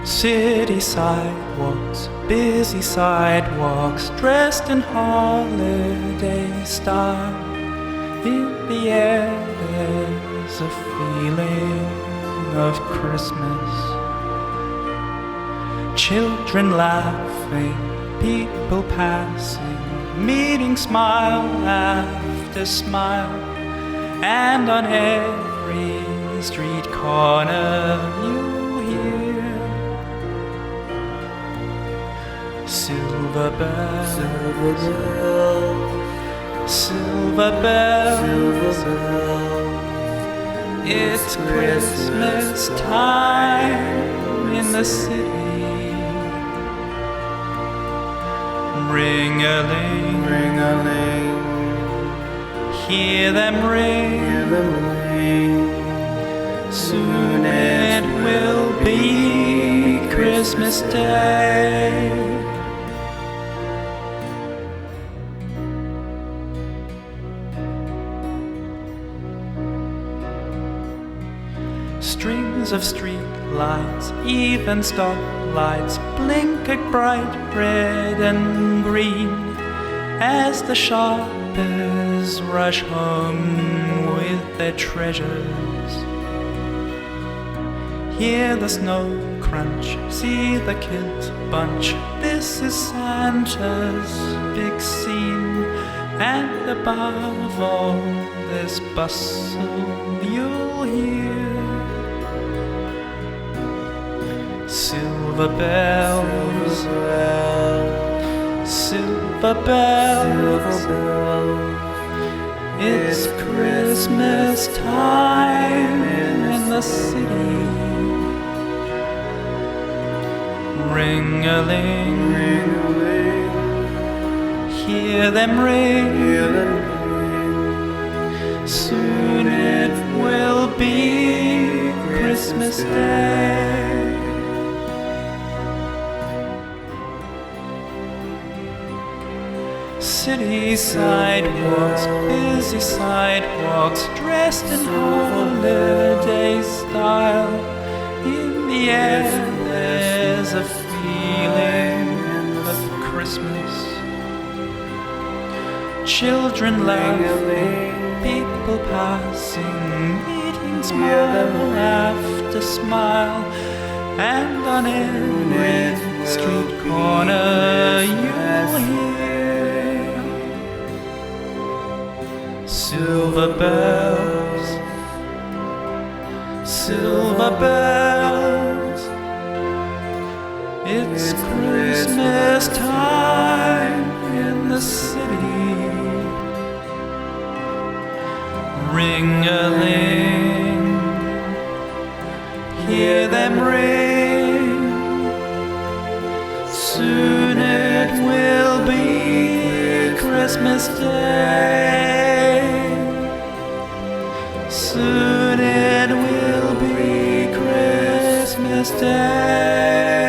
City sidewalks, busy sidewalks, dressed in holiday style. In the air there's a feeling of Christmas. Children laughing, people passing, meeting smile after smile. And on every street corner you hear silver bells, silver bells, silver bells, silver bells. It's Christmas time in the city. Ring-a-ling, ring-a-ling, hear them ring, hear them ring. Soon it will be Christmas Day. Strings of street lights, even stoplights, blink a bright red and green as the shoppers rush home with their treasures. Hear the snow crunch, see the kids bunch. This is Santa's big scene, and above all this bustle you'll hear silver bells, silver bells, silver bells. It's Christmas time in the city. Ring-a-ling, ring-a-ling, hear them ring, hear them ring. Soon it will be Christmas Day. City sidewalks, busy sidewalks, dressed in holiday style. In the air there's a feeling of Christmas. Children laughing, people passing, meeting smile after smile. And on every street corner you'll hear silver bells, silver bells. It's Christmas time in the city. Ring-a-ling, hear them ring. Soon it will be Christmas Day. Soon it will be Christmas Day.